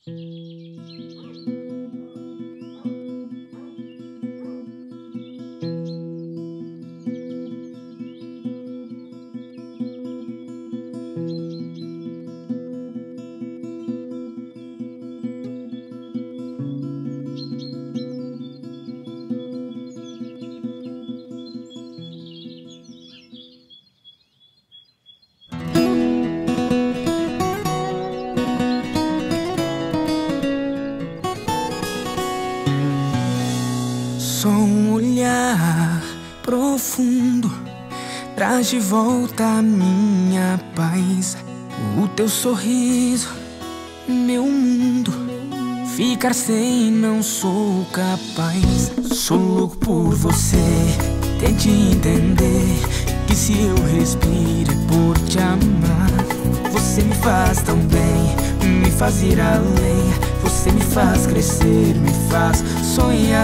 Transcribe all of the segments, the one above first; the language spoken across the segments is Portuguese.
Só um olhar profundo traz de volta a minha paz. O teu sorriso, meu mundo. Ficar sem não sou capaz. Sou louco por você, tente entender que se eu respiro é por te amar. Você me faz tão bem, me faz ir além. Você me faz crescer, me faz sonhar.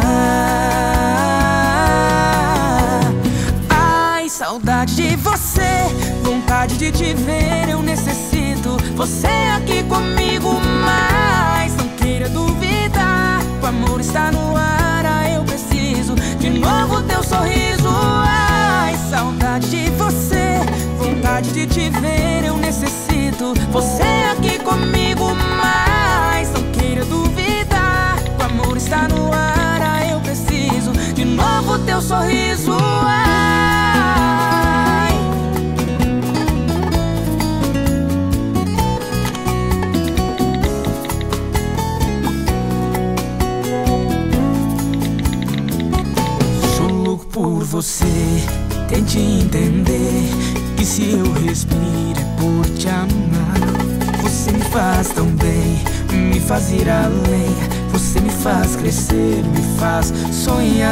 Ai, saudade de você, vontade de te ver, eu necessito você aqui comigo, mas não queira duvidar, o amor está no ar, eu preciso de novo teu sorriso. Ai, saudade de você, vontade de te ver, eu necessito você aqui comigo, mas não queira duvidar, o amor está no ar, eu preciso de novo teu sorriso. Ai, sou louco por você, tente entender que se eu respiro é por te amar. Você me faz tão bem, me faz ir além. Você me faz crescer, me faz sonhar.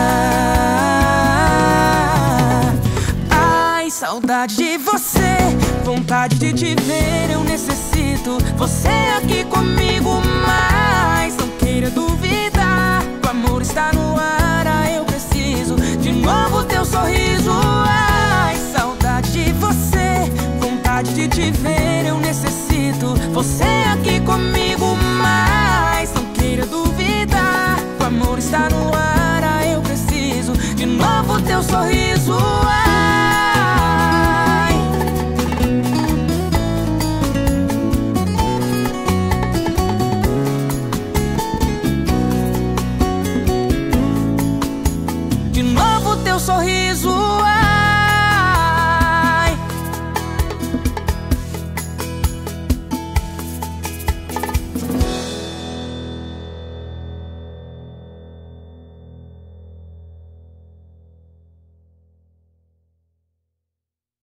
Ai, saudade de você, vontade de te ver, eu necessito você aqui comigo, mas não queira duvidar, o amor está no ar, eu preciso de novo teu sorriso. Ai, saudade de você, vontade de te ver, eu necessito você aqui comigo, mas não queira duvidar, o amor está no ar, eu preciso de novo teu sorriso.